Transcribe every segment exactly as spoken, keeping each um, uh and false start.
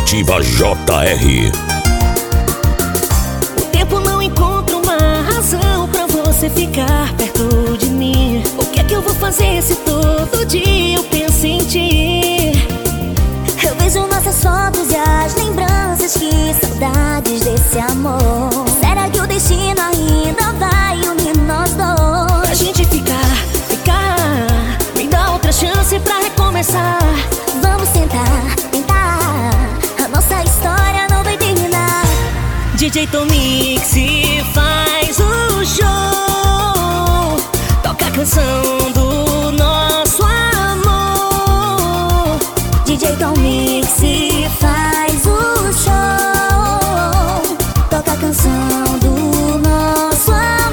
Curitiba J R. O tempo não encontra uma razão pra você ficar perto de mim. O que é que eu vou fazer se todo dia eu penso em ti? Eu vejo nossas fotos e as lembranças, que saudades desse amor. Será que o destino ainda vai unir nós dois? A gente ficar, ficar, me dá outra chance pra recomeçar. Vamos tentar, tentar, a nossa história não vai terminar. D J Tomix faz o show, toca a canção do nosso amor. D J Tomix faz o show, toca a canção do nosso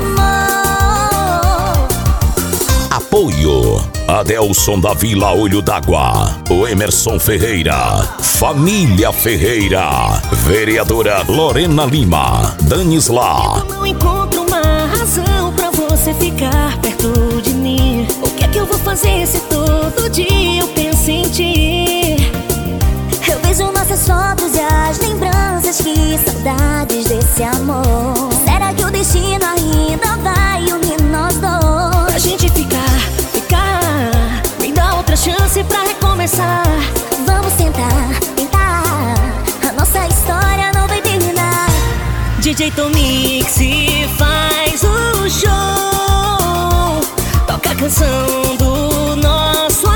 amor. Apoio Adelson da Vila Olho d'Água, o Emerson Ferreira, Família Ferreira, Vereadora Lorena Lima, Danisla. Eu não encontro uma razão pra você ficar perto de mim. O que é que eu vou fazer se todo dia eu penso em ti? Eu vejo nossas fotos e as lembranças, que saudades desse amor. Será que o destino ainda vai unir nós dois? A gente ficar, ficar, me dá outra chance pra recomeçar. Vamos tentar, tentar, a nossa história não vai terminar. D J Tomix faz o show, toca a canção do nosso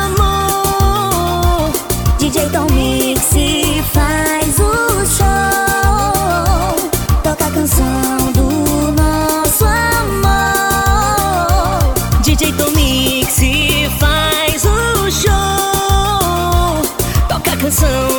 amor. D J Tomix faz o show, toca a canção do nosso amor. D J Tomix faz o show, toca a canção